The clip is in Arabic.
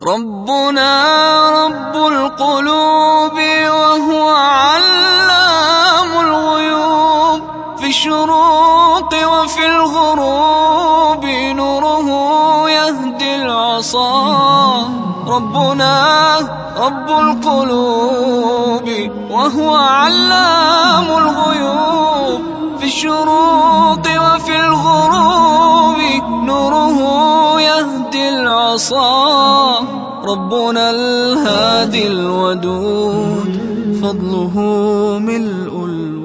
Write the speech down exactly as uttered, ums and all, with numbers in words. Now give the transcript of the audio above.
ربنا رب القلوب وهو علام الغيوب، في الشروق وفي الغروب نوره يهدي العصا. ربنا رب القلوب وهو علام الغيوب، في الشروق وفي الغروب نوره يهدي العصا. ربنا الهادي الودود فضله ملء الوجود.